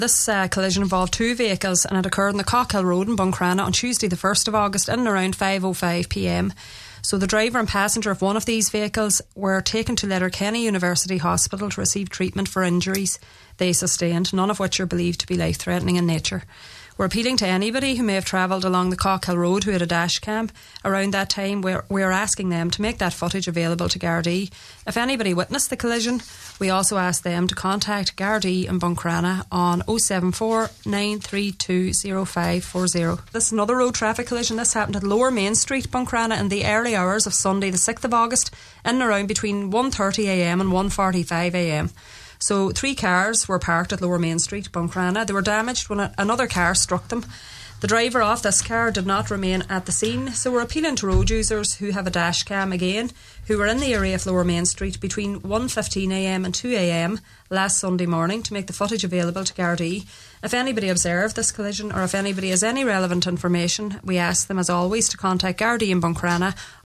This collision involved two vehicles and it occurred on the Cockhill Road in Buncrana on Tuesday the 1st of August in and around 5:05pm. So the driver and passenger of one of these vehicles were taken to Letterkenny University Hospital to receive treatment for injuries they sustained, none of which are believed to be life-threatening in nature. We're appealing to anybody who may have travelled along the Cockhill Road who had a dash cam around that time. We're asking them to make that footage available to Gardaí. If anybody witnessed the collision, we also ask them to contact Gardaí in Buncrana on 074 932 0540. This is another road traffic collision. This happened at Lower Main Street, Buncrana, in the early hours of Sunday the 6th of August, in and around between 1:30am and 1:45am. So 3 cars were parked at Lower Main Street, Buncrana. They were damaged when another car struck them. The driver of this car did not remain at the scene, so we're appealing to road users who have a dash cam again, who were in the area of Lower Main Street between 1:15am and 2am last Sunday morning to make the footage available to Gardaí. If anybody observed this collision or if anybody has any relevant information, we ask them as always to contact Gardaí in Buncrana